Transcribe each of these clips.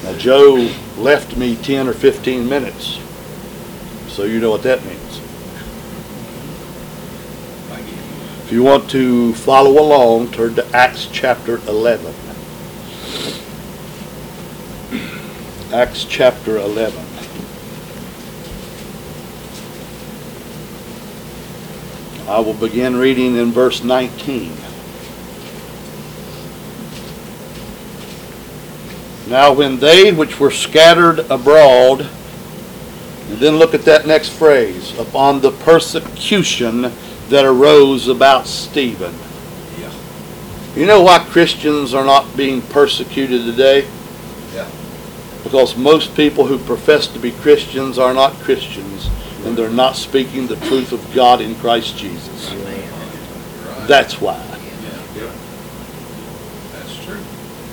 Now, Joe left me 10 or 15 minutes, so you know what that means. If you want to follow along, turn to Acts chapter 11. Acts chapter 11. I will begin reading in verse 19. Now when they which were scattered abroad, and then look at that next phrase, upon the persecution that arose about Stephen. Yeah. You know why Christians are not being persecuted today? Yeah. Because most people who profess to be Christians are not Christians, and they're not speaking the truth of God in Christ Jesus. Right. That's why. Yeah. That's true.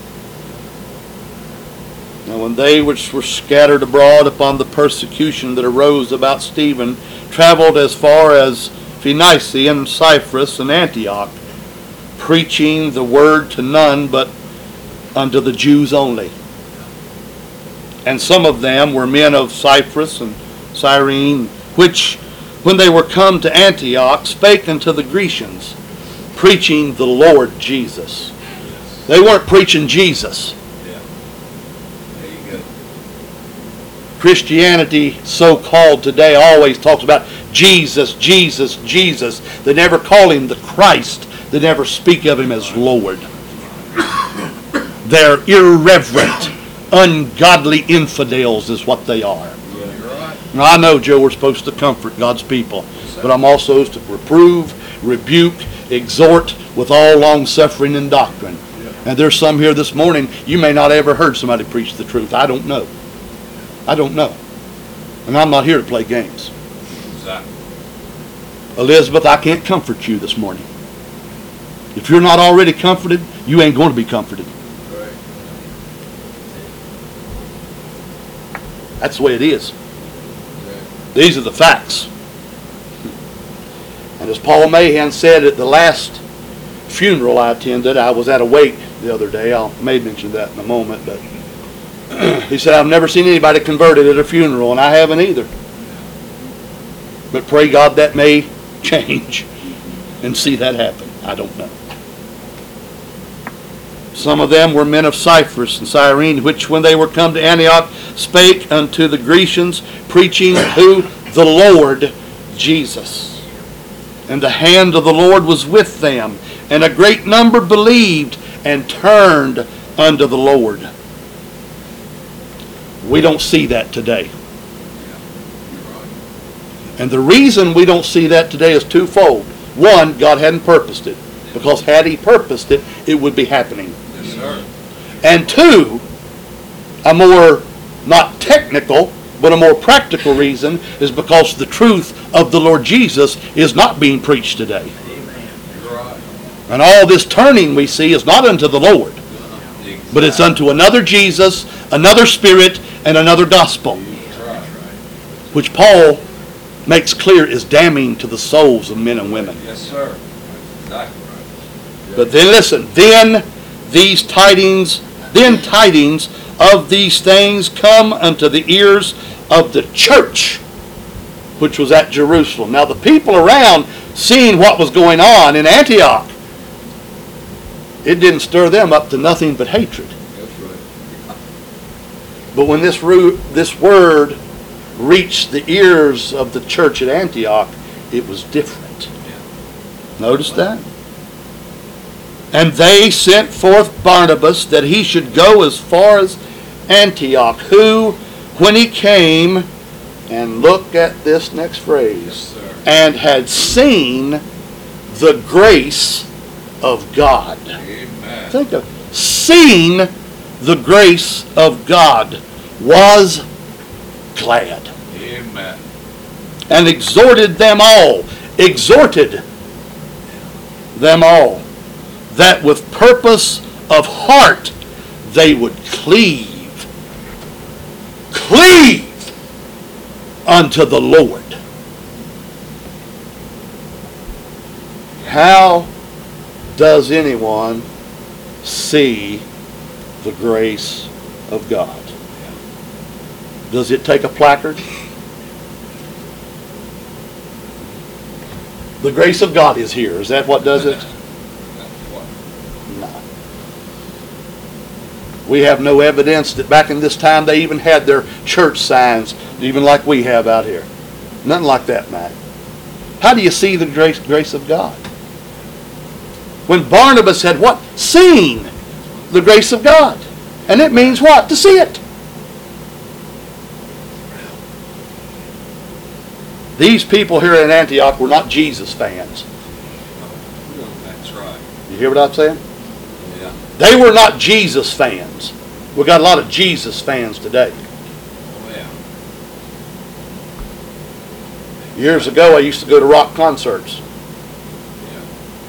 Now when they which were scattered abroad upon the persecution that arose about Stephen traveled as far as Phoenicia and Cyprus and Antioch, preaching the word to none but unto the Jews only. And some of them were men of Cyprus and Cyrene, which, when they were come to Antioch, spake unto the Grecians, preaching the Lord Jesus. They weren't preaching Jesus. Yeah. There you go. Christianity, so-called today, always talks about Jesus, Jesus, Jesus. They never call him the Christ. They never speak of him as Lord. They're irreverent, ungodly infidels is what they are. Yeah, you're right. Now, I know, Joe, we're supposed to comfort God's people, but I'm also supposed to reprove, rebuke, exhort with all long-suffering and doctrine. And there's some here this morning, you may not ever heard somebody preach the truth. I don't know. I don't know. And I'm not here to play games. Exactly. Elizabeth, I can't comfort you this morning. If you're not already comforted, you ain't going to be comforted. Right. That's the way it is. Right. These are the facts. And as Paul Mahan said at the last funeral I attended, I was at a wake the other day. I may mention that in a moment, but he said, I've never seen anybody converted at a funeral, and I haven't either. But pray God that may change and see that happen. I don't know. Some of them were men of Cyprus and Cyrene, which when they were come to Antioch spake unto the Grecians, preaching who? The Lord Jesus. And the hand of the Lord was with them, and a great number believed and turned unto the Lord. We don't see that today. And the reason we don't see that today is twofold. One, God hadn't purposed it. Because had he purposed it, it would be happening. Yes, sir. And two, a more, not technical, but a more practical reason is because the truth of the Lord Jesus is not being preached today. Amen. You're right. And all this turning we see is not unto the Lord, but it's unto another Jesus, another Spirit, and another gospel, That's right. which Paul makes clear is damning to the souls of men and women. Yes, sir. Exactly right. But then listen, then tidings of these things come unto the ears of the church, which was at Jerusalem. Now the people around, seeing what was going on in Antioch, it didn't stir them up to nothing but hatred. That's right. But when this word reached the ears of the church at Antioch, it was different. Notice that? And they sent forth Barnabas that he should go as far as Antioch, who, when he came, and look at this next phrase, Yes, sir. and had seen the grace of God. Amen. Think of seen the grace of God, was glad, Amen. and exhorted them all, that with purpose of heart they would cleave unto the Lord. How does anyone see the grace of God? Does it take a placard? The grace of God is here. Is that what does it? That's what. No. We have no evidence that back in this time they even had their church signs, even like we have out here. Nothing like that, Matt. How do you see the grace of God? When Barnabas had what? Seen the grace of God. And it means what? To see it. These people here in Antioch were not Jesus fans. That's right. You hear what I'm saying? Yeah. They were not Jesus fans. We got a lot of Jesus fans today. Oh, yeah. Years ago, I used to go to rock concerts. Yeah.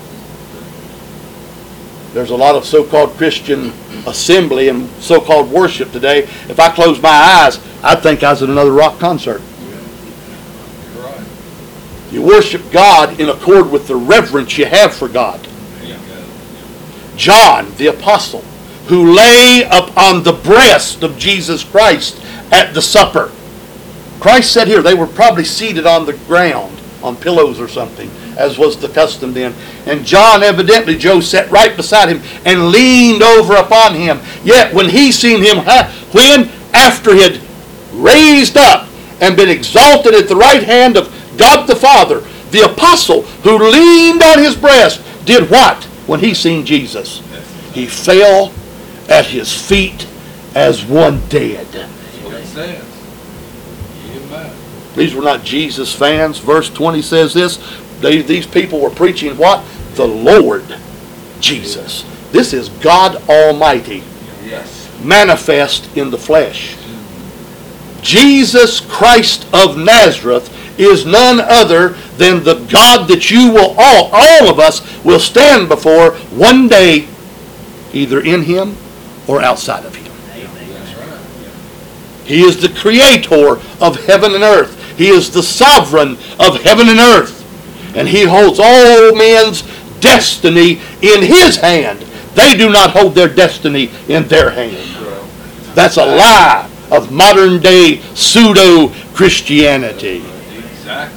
There's a lot of so-called Christian assembly and so-called worship today. If I closed my eyes, I'd think I was at another rock concert. You're right. You worship God in accord with the reverence you have for God. There you go. John, the apostle, who lay upon the breast of Jesus Christ at the supper. Christ said here, they were probably seated on the ground, on pillows or something, as was the custom then. And John, evidently, Joe sat right beside him and leaned over upon him. Yet when he seen him, when after he had raised up and been exalted at the right hand of God the Father, the apostle who leaned on his breast did what when he seen Jesus? He fell at his feet as one dead. That's what it says. Amen. These were not Jesus fans. Verse 20 says this. These people were preaching what? The Lord Jesus. This is God Almighty Yes. manifest in the flesh. Jesus Christ of Nazareth is none other than the God that you will all of us will stand before one day, either in him or outside of him. That's right. He is the creator of heaven and earth. He is the sovereign of heaven and earth. And he holds all men's destiny in his hand. They do not hold their destiny in their hand. That's a lie of modern day pseudo-Christianity. Exactly.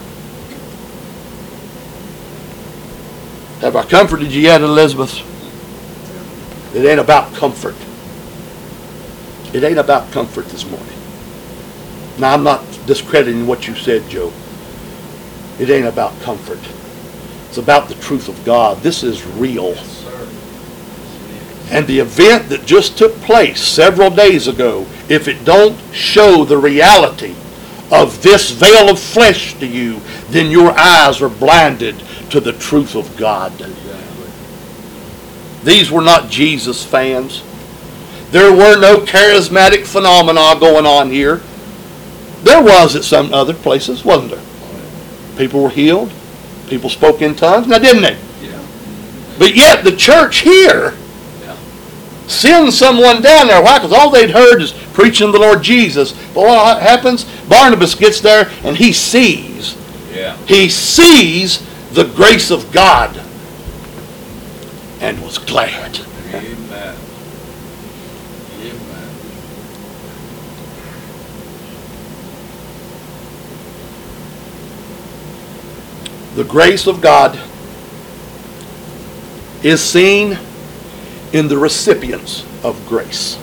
Have I comforted you yet, Elizabeth? It ain't about comfort. It ain't about comfort this morning. Now, I'm not discrediting what you said, Joe. It ain't about comfort. It's about the truth of God. This is real. Yes, sir. And the event that just took place several days ago, if it don't show the reality of this veil of flesh to you, then your eyes are blinded to the truth of God. Exactly. These were not Jesus fans. There were no charismatic phenomena going on here. There was at some other places, wasn't there? People were healed. People spoke in tongues. Now, didn't they? Yeah. But yet the church here Yeah. sends someone down there. Why? Because all they'd heard is preaching the Lord Jesus. But what happens? Barnabas gets there and he sees. Yeah. He sees the grace of God and was glad. Amen. Amen. The grace of God is seen in the recipients of grace.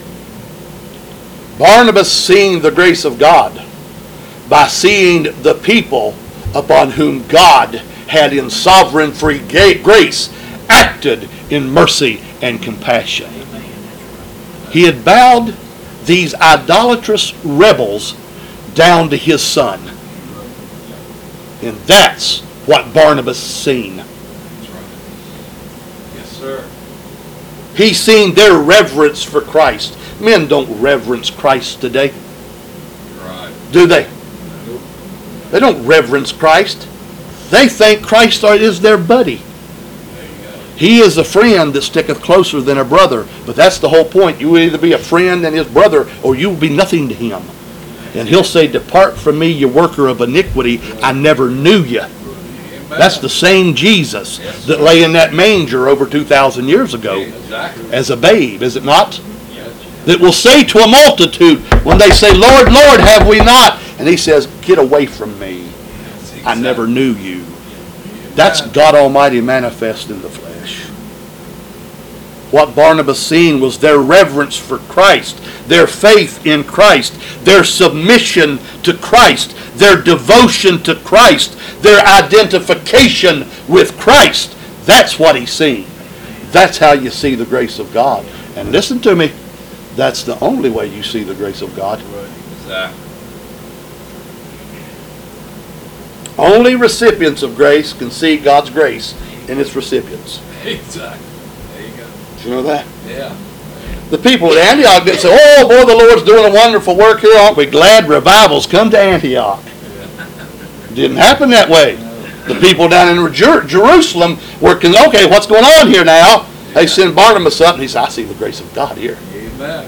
Barnabas seeing the grace of God by seeing the people upon whom God had in sovereign free grace acted in mercy and compassion. He had bowed these idolatrous rebels down to his son. And that's what Barnabas seen. That's right. Yes, sir. He's seen their reverence for Christ. Men don't reverence Christ today, Right. do they? Nope. They don't reverence Christ. They think Christ is their buddy. There you go. He is a friend that sticketh closer than a brother. But that's the whole point. You will either be a friend and his brother, or you will be nothing to him. And he'll say, "Depart from me, you worker of iniquity. I never knew you." Amen. That's the same Jesus that lay in that manger over 2,000 years ago Exactly. as a babe, is it not? Yes. that will say to a multitude when they say, Lord, Lord, have we not? And he says, get away from me. I never knew you. That's God Almighty manifest in the flesh. What Barnabas seen was their reverence for Christ, their faith in Christ, their submission to Christ, their devotion to Christ, their identification with Christ. That's what he's seen. That's how you see the grace of God. And listen to me, that's the only way you see the grace of God. Exactly. Only recipients of grace can see God's grace in its recipients. Exactly. There you go. Did you know that? Yeah. The people at Antioch didn't say, oh boy, the Lord's doing a wonderful work here. Aren't we glad revivals come to Antioch? Didn't happen that way. The people down in Jerusalem were, okay, what's going on here now? They send Barnabas up and he said, I see the grace of God here. Amen.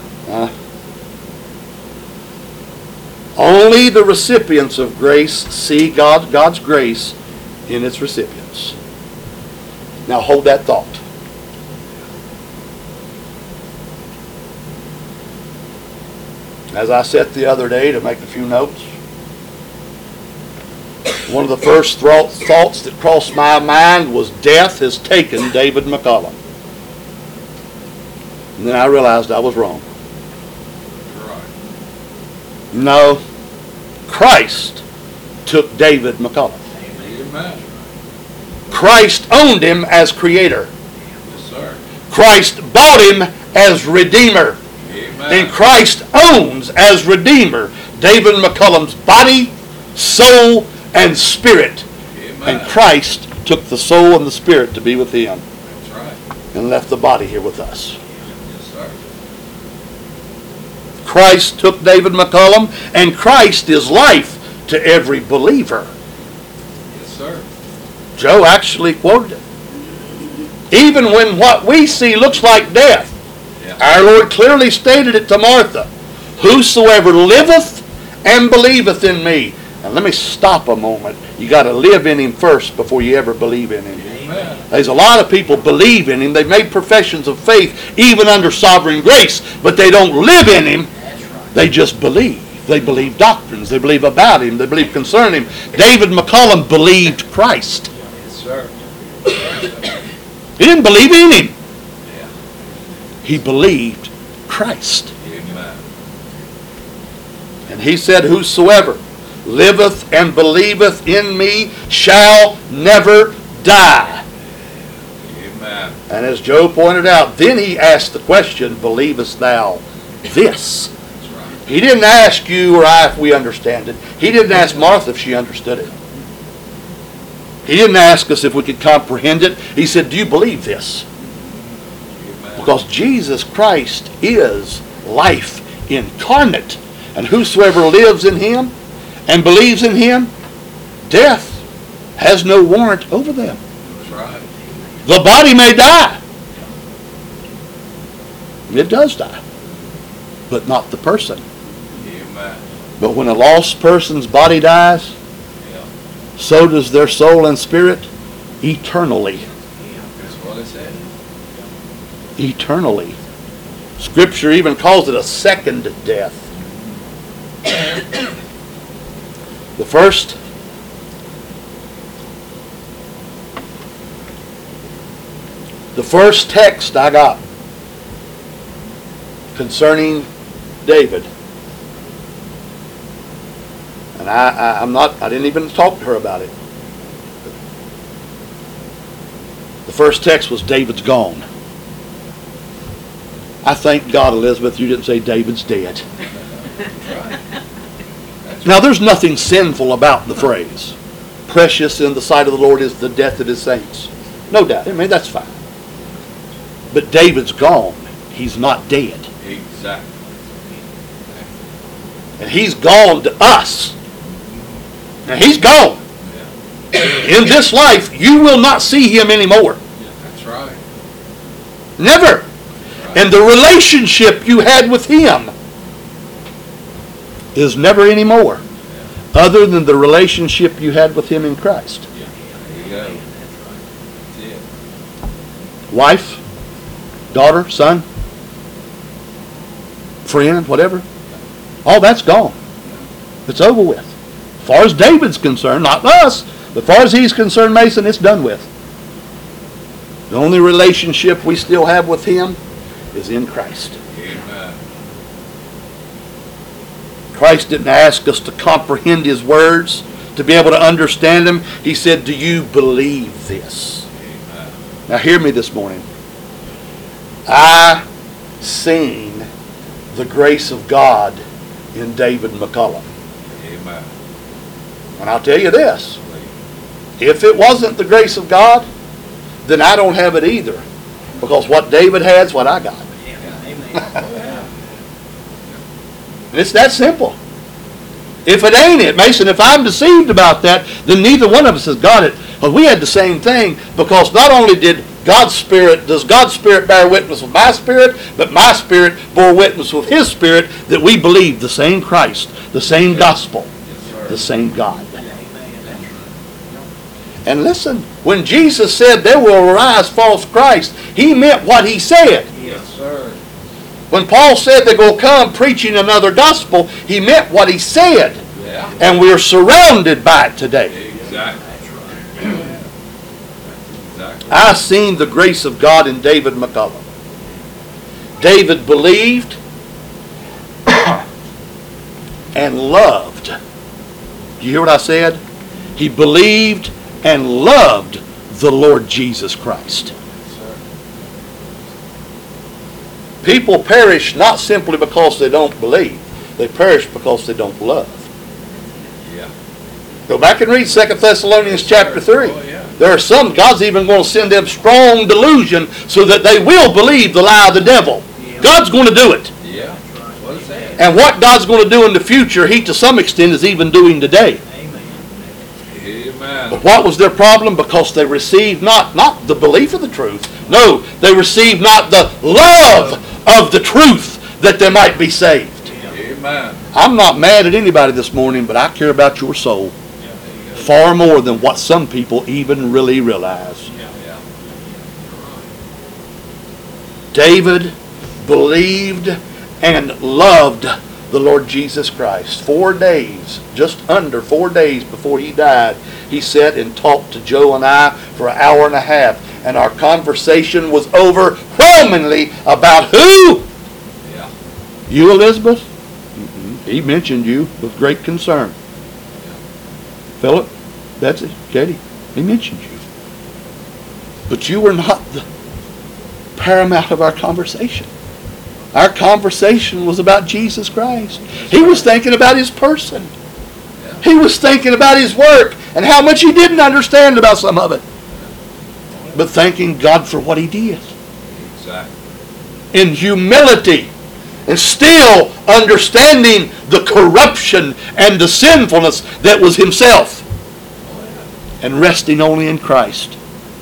Only the recipients of grace see God's grace in its recipients. Now hold that thought. As I sat the other day to make a few notes, one of the first thoughts that crossed my mind was death has taken David McCollum. And then I realized I was wrong. Right. No, Christ took David McCollum. Amen. Christ owned him as creator. Yes, sir. Christ bought him as redeemer. Amen. And Christ owns as redeemer David McCollum's body, soul, and spirit. Amen. And Christ took the soul and the spirit to be with him That's right. and left the body here with us. Yes, sir. Christ took David McCollum, and Christ is life to every believer. Yes, sir. Joe actually quoted it. Even when what we see looks like death, Yeah. our Lord clearly stated it to Martha, whosoever liveth and believeth in me. Now let me stop a moment. You got to live in him first before you ever believe in him. Amen. There's a lot of people believe in him. They've made professions of faith even under sovereign grace, but they don't live in him. They just believe. They believe doctrines. They believe about him. They believe concerning him. David McCollum believed Christ. Yes, sir. He didn't believe in him. Yeah. He believed Christ. Amen. And he said, whosoever liveth and believeth in me shall never die. Amen. And as Joe pointed out, then he asked the question, believest thou this? That's right. He didn't ask you or I if we understand it. He didn't ask Martha if she understood it. He didn't ask us if we could comprehend it. He said, do you believe this? Amen. Because Jesus Christ is life incarnate. And whosoever lives in him and believes in him, death has no warrant over them. That's right. The body may die. It does die. But not the person. Amen. But when a lost person's body dies, Yeah. so does their soul and spirit eternally. That's what it said. Eternally. Scripture even calls it a second death. The first text I got concerning David, and I didn't even talk to her about it. The first text was David's gone. I thank God, Elizabeth, you didn't say David's dead. Now, there's nothing sinful about the phrase. Precious in the sight of the Lord is the death of his saints. No doubt. I mean, that's fine. But David's gone. He's not dead. Exactly. And he's gone to us. Now, he's gone. Yeah. In this life, you will not see him anymore. That's right. Never. Right. And the relationship you had with him is never anymore, other than the relationship you had with him in Christ. Yeah. There you go. That's it. Wife, daughter, son. friend, whatever. All that's gone. It's over with. As far as David's concerned, not us, but as far as he's concerned, Mason, it's done with. The only relationship we still have with him is in Christ. Amen. Christ didn't ask us to comprehend his words, to be able to understand them. He said, do you believe this? Amen. Now hear me this morning. I seen the grace of God in David McCullum. Amen. And I'll tell you this, if it wasn't the grace of God, then I don't have it either. Because what David had is what I got. And it's that simple. If it ain't it, Mason, if I'm deceived about that, then neither one of us has got it. Because we had the same thing, because not only does God's Spirit bear witness with my spirit, but my spirit bore witness with his spirit that we believe the same Christ, the same gospel, Yes, sir. the same God. And listen, when Jesus said there will arise false Christ, he meant what he said. Yes, sir. When Paul said they're going to come preaching another gospel, he meant what he said. Yeah. And we're surrounded by it today. Exactly. Exactly. I seen the grace of God in David McCullum. David believed and loved. Do you hear what I said? He believed and loved the Lord Jesus Christ. People perish not simply because they don't believe. They perish because they don't love. Yeah. Go back and read 2 Thessalonians chapter 3. Oh, yeah. There are some, God's even going to send them strong delusion so that they will believe the lie of the devil. God's going to do it. Yeah. What is that? And what God's going to do in the future, he to some extent is even doing today. Amen. But what was their problem? Because they received not the belief of the truth. No, they received not the love of the truth that they might be saved. Amen. I'm not mad at anybody this morning, but I care about your soul far more than what some people even really realize. Yeah. David believed and loved the Lord Jesus Christ. 4 days, just under 4 days before he died, he sat and talked to Joe and I for an hour and a half. And our conversation was overwhelmingly about who? Yeah. You, Elizabeth? He mentioned you with great concern. Philip, Betsy, Katie, he mentioned you. But you were not the paramount of our conversation. Our conversation was about Jesus Christ. He was thinking about his person. He was thinking about his work and how much he didn't understand about some of it. But thanking God for what he did. Exactly. In humility. And still understanding the corruption and the sinfulness that was himself. And resting only in Christ.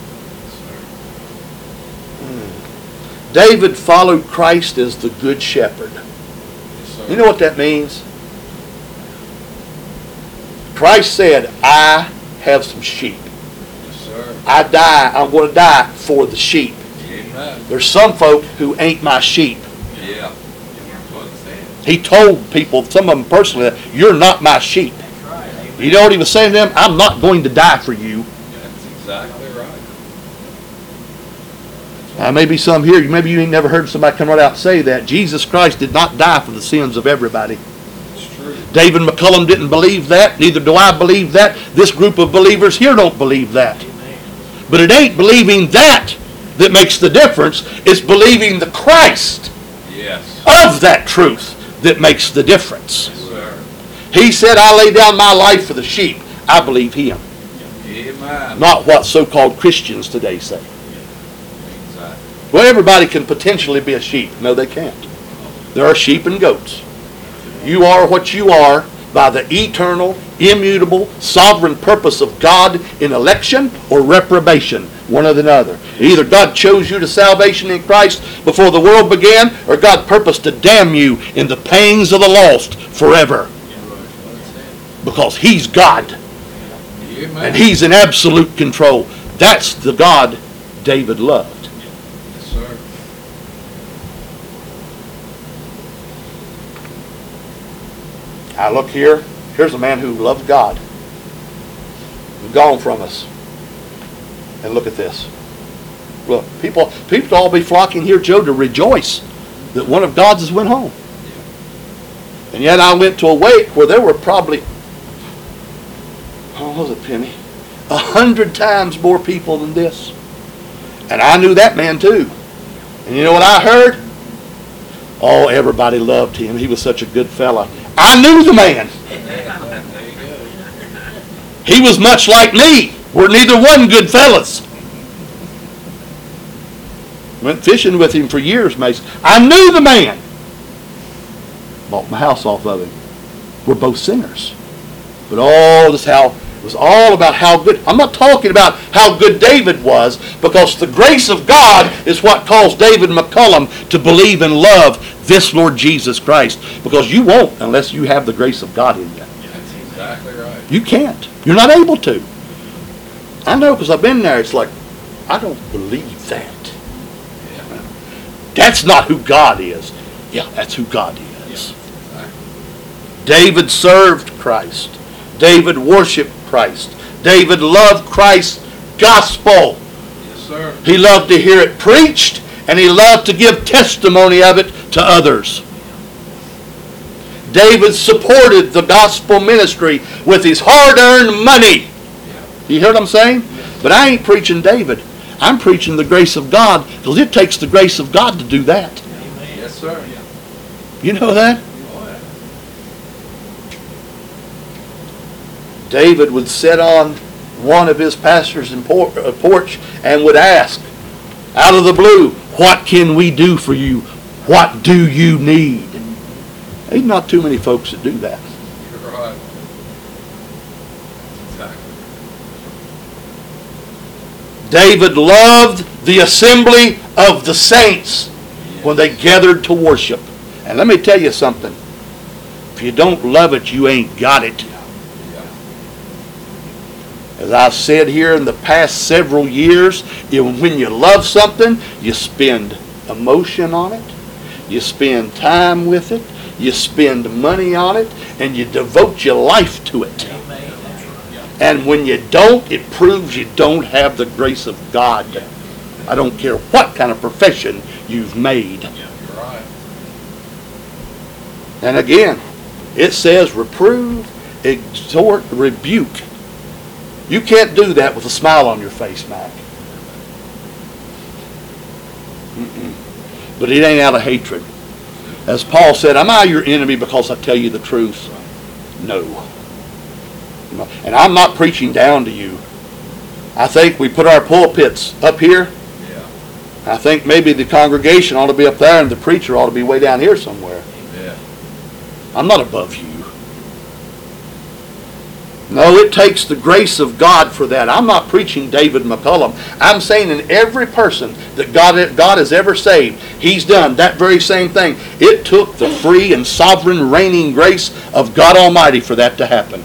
David followed Christ as the good shepherd. Yes, sir. You know what that means? Christ said, I have some sheep. Yes, sir. I'm going to die for the sheep. Amen. There's some folk who ain't my sheep. Yeah. What is that? He told people, some of them personally, that you're not my sheep. You know what he was saying to them? I'm not going to die for you. That's exactly right. Now, maybe some here, maybe you ain't never heard somebody come right out and say that. Jesus Christ did not die for the sins of everybody. It's true. David McCullum didn't believe that. Neither do I believe that. This group of believers here don't believe that. But it ain't believing that makes the difference. It's believing the Christ Yes. of that truth that makes the difference. Yes, sir. He said, I lay down my life for the sheep. I believe him. Amen. Not what so-called Christians today say. Exactly. Well, everybody can potentially be a sheep. No, they can't. There are sheep and goats. You are what you are by the eternal, immutable, sovereign purpose of God in election or reprobation, one or the other. Either God chose you to salvation in Christ before the world began, or God purposed to damn you in the pangs of the lost forever. Because he's God, Amen. and he's in absolute control. That's the God David loved. Yes, sir. I look here. Here's a man who loved God. Gone from us. And look at this. Look, people all be flocking here, Joe, to rejoice that one of God's has went home. And yet I went to a wake where there were probably, how was it, Penny? 100 times more people than this. And I knew that man too. And you know what I heard? Oh, everybody loved him. He was such a good fella. I knew the man. He was much like me. We're neither one good fellas. Went fishing with him for years, Mason. I knew the man. Bought my house off of him. We're both sinners. But all this it was all about how good. I'm not talking about how good David was, because the grace of God is what caused David McCullum to believe and love this Lord Jesus Christ. Because you won't unless you have the grace of God in you. That's exactly right. You can't. You're not able to. I know, because I've been there. It's like, I don't believe that. Yeah. That's not who God is. Yeah, that's who God is. Yeah. David served Christ. David worshiped Christ. David loved Christ's gospel. Yes, sir. He loved to hear it preached, and he loved to give testimony of it to others. David supported the gospel ministry with his hard-earned money. You hear what I'm saying? But I ain't preaching David. I'm preaching the grace of God, because it takes the grace of God to do that. Yes, sir. You know that? Oh, yeah. David would sit on one of his pastors' porch and would ask, out of the blue, what can we do for you? What do you need? There's not too many folks that do that. You're right. Exactly. David loved the assembly of the saints when they gathered to worship. And let me tell you something. If you don't love it, you ain't got it. As I've said here in the past several years, when you love something, you spend emotion on it, you spend time with it, you spend money on it, and you devote your life to it. And when you don't, it proves you don't have the grace of God. I don't care what kind of profession you've made. You're right. And again, it says reprove, exhort, rebuke. You can't do that with a smile on your face, Mac. But it ain't out of hatred. As Paul said, am I your enemy because I tell you the truth? No. And I'm not preaching down to you. I think we put our pulpits up here. Yeah. I think maybe the congregation ought to be up there and the preacher ought to be way down here somewhere. Yeah. I'm not above you. No, it takes the grace of God for that. I'm not preaching David McCullum. I'm saying in every person that God has ever saved, he's done that very same thing. It took the free and sovereign reigning grace of God Almighty for that to happen.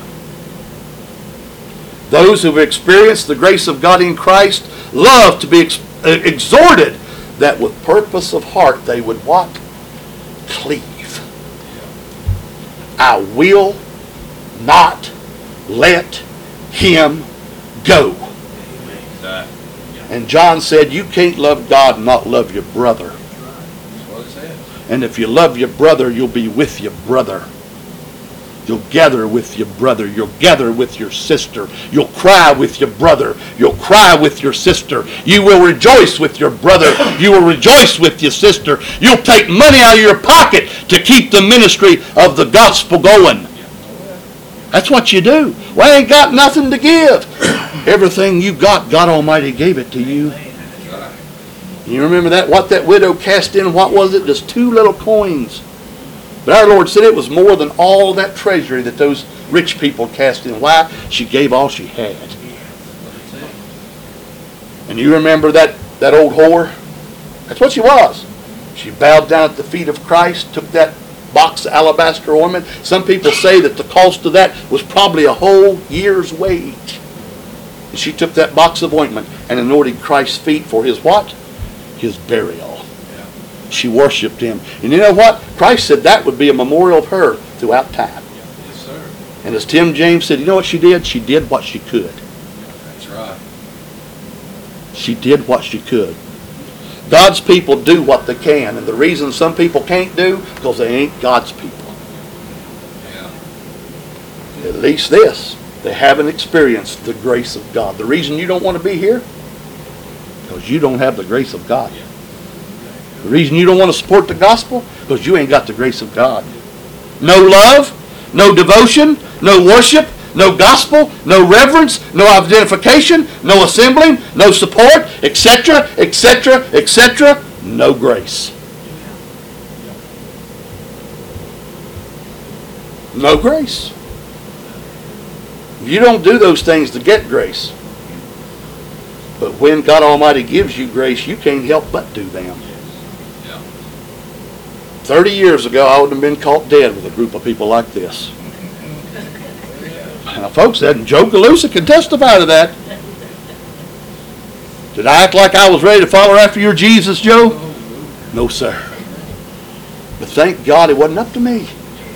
Those who have experienced the grace of God in Christ love to be exhorted that with purpose of heart they would what? Cleave. I will not let him go. And John said, you can't love God and not love your brother. That's what it says. And if you love your brother, you'll be with your brother. You'll gather with your brother. You'll gather with your sister. You'll cry with your brother. You'll cry with your sister. You will rejoice with your brother. You will rejoice with your sister. You'll take money out of your pocket to keep the ministry of the gospel going. That's what you do. Well, I ain't got nothing to give. Everything you got, God Almighty gave it to you. You remember that? What that widow cast in, what was it? Just 2 little coins. But our Lord said it was more than all that treasury that those rich people cast in. Why? She gave all she had. And you remember that old whore? That's what she was. She bowed down at the feet of Christ, took that box of alabaster ointment. Some people say that the cost of that was probably a whole year's wage. And she took that box of ointment and anointed Christ's feet for his what? His burial. She worshiped him. And you know what? Christ said that would be a memorial of her throughout time. And as Tim James said, you know what she did? She did what she could. That's right. She did what she could. God's people do what they can. And the reason some people can't do, because they ain't God's people. Yeah. At least this, they haven't experienced the grace of God. The reason you don't want to be here, because you don't have the grace of God. The reason you don't want to support the gospel, because you ain't got the grace of God. No love, no devotion, no worship, no gospel, no reverence, no identification, no assembling, no support, etc., etc., etc. No grace. No grace. You don't do those things to get grace. But when God Almighty gives you grace, you can't help but do them. 30 years ago, I would have been caught dead with a group of people like this. Now, folks, that Joe Galusa can testify to that. Did I act like I was ready to follow after your Jesus, Joe? No, sir. But thank God it wasn't up to me.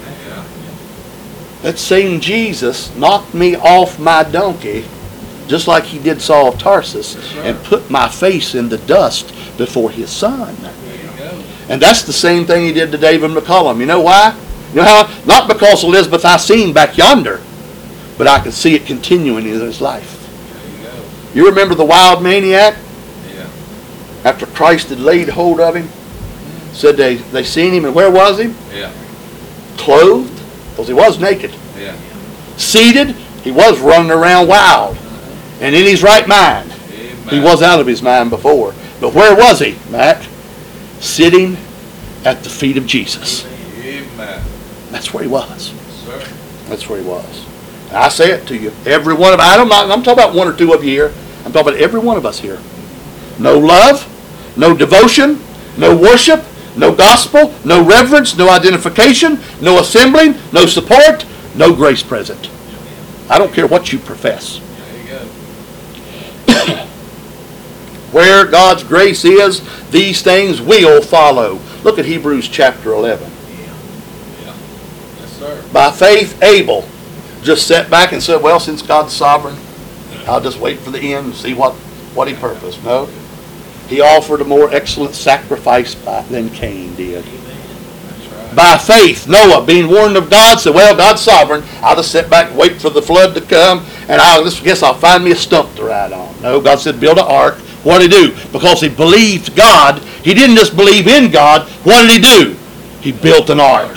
That same Jesus knocked me off my donkey, just like he did Saul of Tarsus, and put my face in the dust before his son. And that's the same thing he did to David McCullum. You know why? You know how? Not because Elizabeth I seen back yonder, but I could see it continuing in his life. You remember the wild maniac? Yeah. After Christ had laid hold of him, said they seen him, and where was he? Yeah. Clothed, because he was naked. Yeah. Seated, he was running around wild. And in his right mind. Amen. He was out of his mind before. But where was he, Matt? Sitting at the feet of Jesus. Amen. That's where he was. Sir. That's where he was. And I say it to you, every one of I'm talking about one or two of you here. I'm talking about every one of us here. No love, no devotion, no worship, no gospel, no reverence, no identification, no assembling, no support, no grace present. I don't care what you profess. There you go. Where God's grace is, these things will follow. Look at Hebrews chapter 11. Yeah. Yes, sir. By faith, Abel just sat back and said, well, since God's sovereign, I'll just wait for the end and see what he purposed. No. He offered a more excellent sacrifice than Cain did. That's right. By faith, Noah, being warned of God, said, well, God's sovereign. I'll just sit back and wait for the flood to come, and I'll find me a stump to ride on. No, God said, build an ark. What did he do? Because he believed God. He didn't just believe in God. What did he do? He built an ark.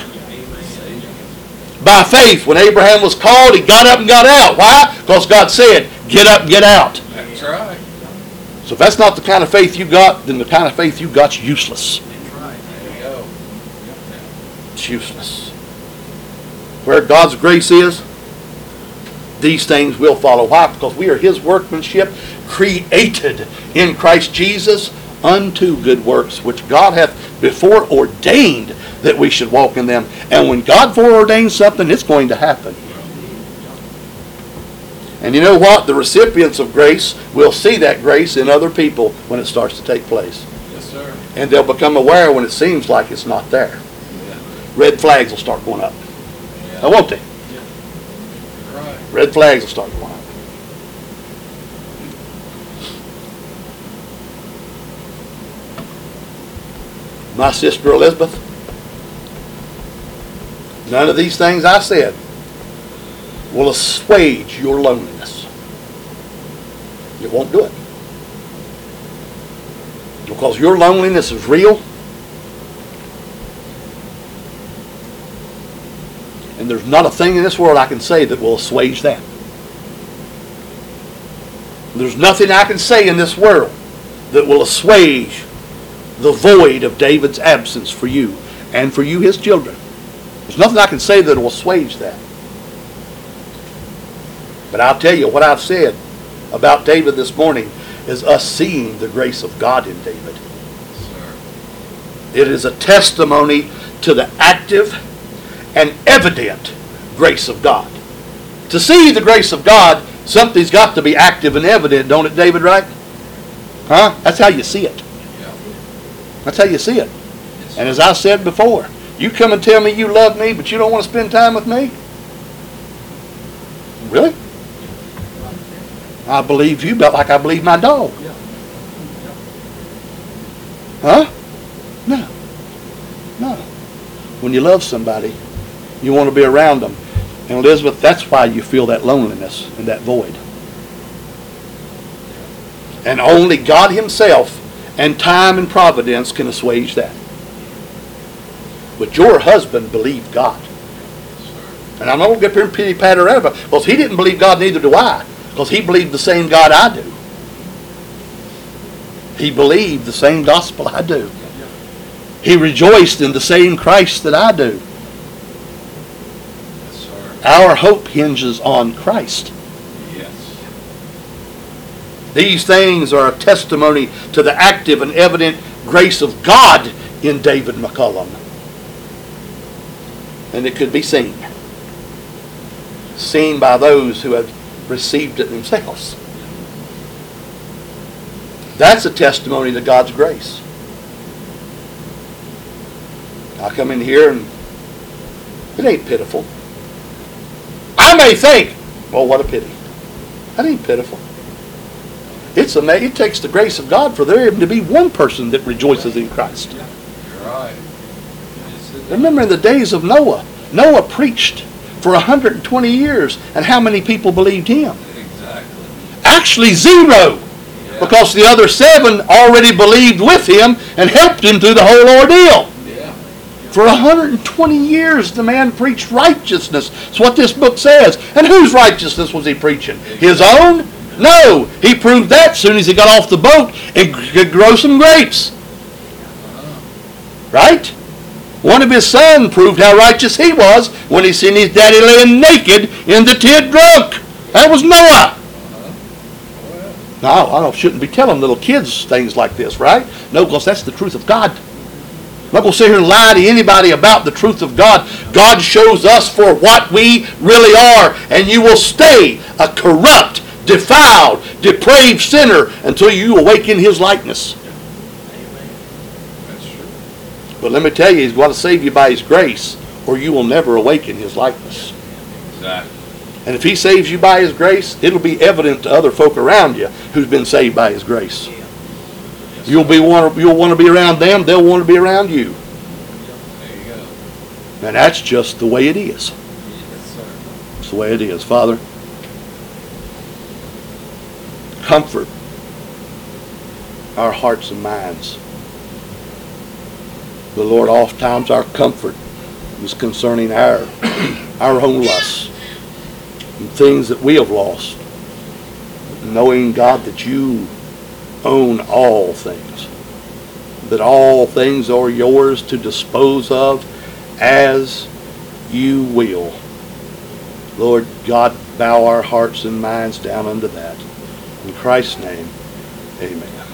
By faith, when Abraham was called, he got up and got out. Why? Because God said, get up and get out. That's right. So if that's not the kind of faith you got, then the kind of faith you got's useless. There you go. It's useless. Where God's grace is, these things will follow. Why? Because we are his workmanship, created in Christ Jesus unto good works, which God hath before ordained that we should walk in them. And when God foreordains something, it's going to happen. And you know what? The recipients of grace will see that grace in other people when it starts to take place. Yes, sir. And they'll become aware when it seems like it's not there. Yeah. Red flags will start going up. Yeah. Now, won't they? Right. Red flags will start going up. My sister Elizabeth, none of these things I said will assuage your loneliness. It won't do it. Because your loneliness is real. And there's not a thing in this world I can say that will assuage that. There's nothing I can say in this world that will assuage the void of David's absence for you and for you, his children. There's nothing I can say that will assuage that. But I'll tell you what I've said about David this morning is us seeing the grace of God in David. Sir. It is a testimony to the active and evident grace of God. To see the grace of God, something's got to be active and evident, don't it, David, right? Huh? That's how you see it. Yeah. That's how you see it. And as I said before, you come and tell me you love me, but you don't want to spend time with me? Really? I believe you about like I believe my dog. Huh? No. No. When you love somebody, you want to be around them. And Elizabeth, that's why you feel that loneliness and that void. And only God himself and time and providence can assuage that. But your husband believed God. And I'm not going to get up here and pity pat her out, because he didn't believe God, neither do I. Because he believed the same God I do. He believed the same gospel I do. He rejoiced in the same Christ that I do. Yes, sir. Our hope hinges on Christ. Yes. These things are a testimony to the active and evident grace of God in David McCullum. And it could be seen. Seen by those who have received it themselves. That's a testimony to God's grace. I come in here and it ain't pitiful. I may think, well, what a pity. That ain't pitiful. It's amazing. It takes the grace of God for there even to be one person that rejoices in Christ. You're right. Yes, it is. Remember in the days of Noah, Noah preached for 120 years, and how many people believed him? Exactly. Actually 0, Yeah. because the other 7 already believed with him and helped him through the whole ordeal. Yeah. For 120 years the man preached righteousness. That's what this book says. And whose righteousness was he preaching? His own? No. He proved that as soon as he got off the boat and could grow some grapes. Right? One of his sons proved how righteous he was when he seen his daddy laying naked in the tent drunk. That was Noah. Well, Now, I shouldn't be telling little kids things like this, right? No, because that's the truth of God. I'm not going to sit here and lie to anybody about the truth of God. God shows us for what we really are, and you will stay a corrupt, defiled, depraved sinner until you awaken his likeness. that's true. But let me tell you, he's going to save you by his grace, or you will never awaken his likeness. Exactly. And if he saves you by his grace, it'll be evident to other folk around you who's been saved by his grace. You'll want to be around them, they'll want to be around you. There you go. And that's just the way it is. Yes, sir. It's the way it is. Father, comfort our hearts and minds. But Lord, oftentimes our comfort is concerning our own lusts and things that we have lost. Knowing, God, that you own all things. That all things are yours to dispose of as you will. Lord God, bow our hearts and minds down unto that. In Christ's name, amen.